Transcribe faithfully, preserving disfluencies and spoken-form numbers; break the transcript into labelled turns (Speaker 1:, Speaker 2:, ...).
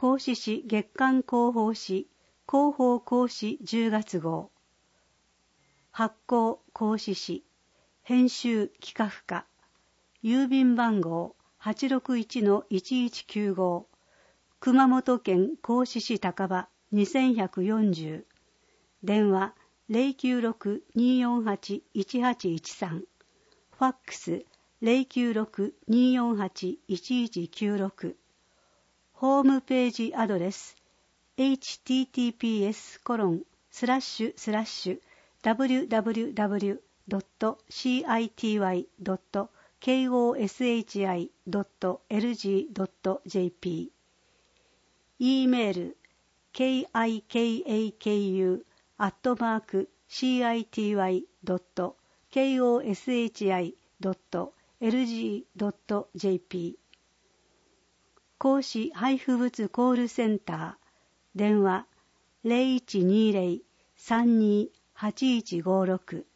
Speaker 1: 講師誌月刊広報誌広報講師じゅうがつ号、発行講師誌編集企画課、郵便番号 はちろくいちのいちいちきゅうご、熊本県講師市高場にせんひゃくよんじゅう、電話 ゼロきゅうろく にーよんはち いちはちいちさん、ファックス ゼロきゅうろく にーよんはち いちいちきゅうろく、ホームページアドレス エイチティーティーピーエスコロンスラッシュスラッシュダブリューダブリューダブリュードットシティワイドットコシドットエルジードットジェーピー、 E メール キクアットマークシティワイドットコシドットエルジードットジェーピー、講師配布物コールセンター、電話 ゼロいちにーゼロ さんにーはちいちごろく、